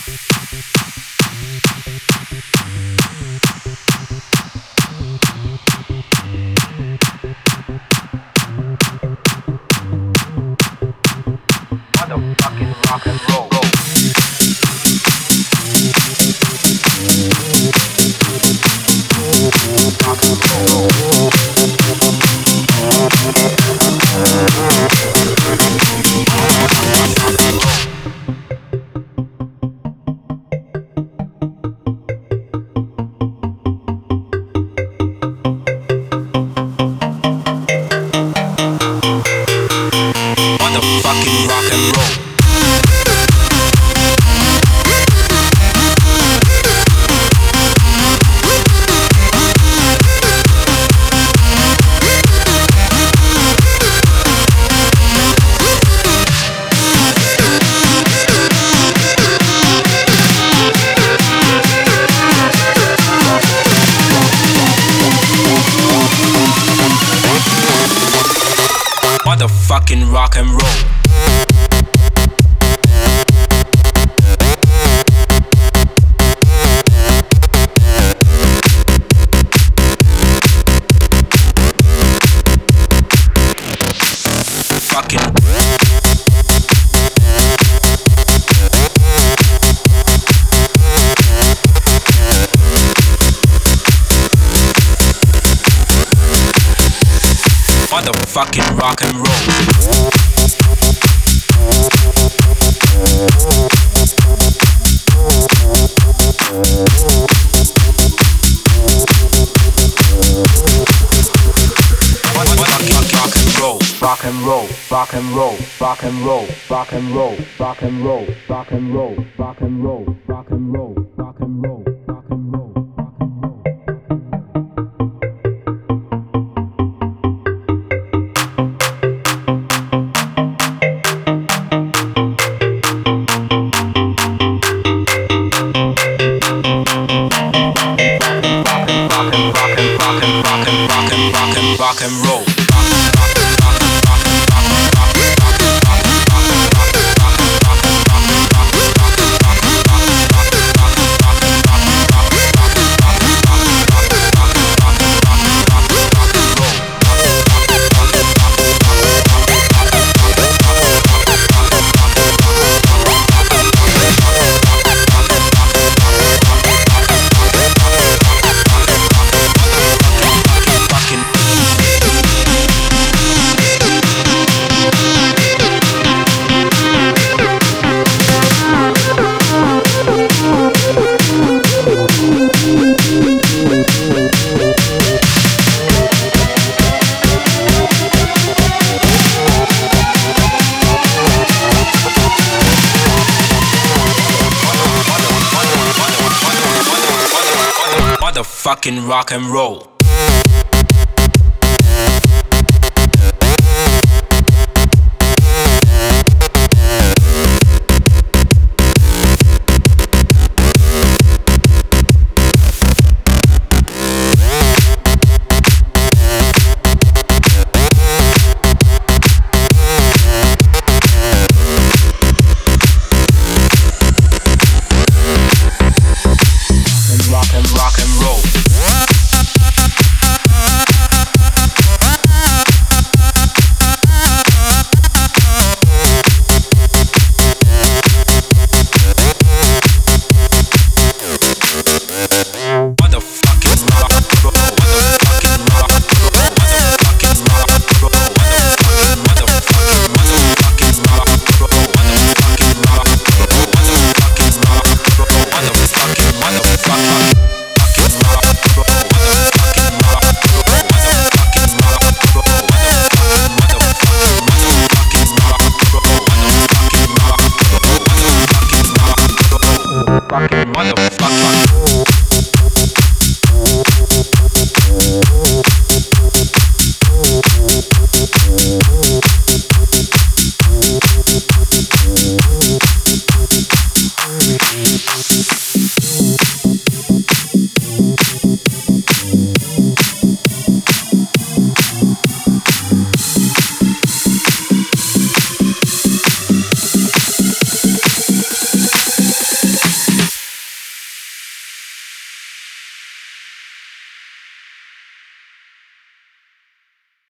Motherfucking rock and roll. Rock and roll. Motherfucking rock and roll. Motherfucking rock and roll. Motherfucking rock and roll. Rock and roll, rock and roll, rock and roll, rock and roll, rock and roll, rock and roll, rock and roll, rock and roll, rock and roll, rock and roll. Rock and roll. Motherfucking rock and roll. Rock and roll. Motherfucker.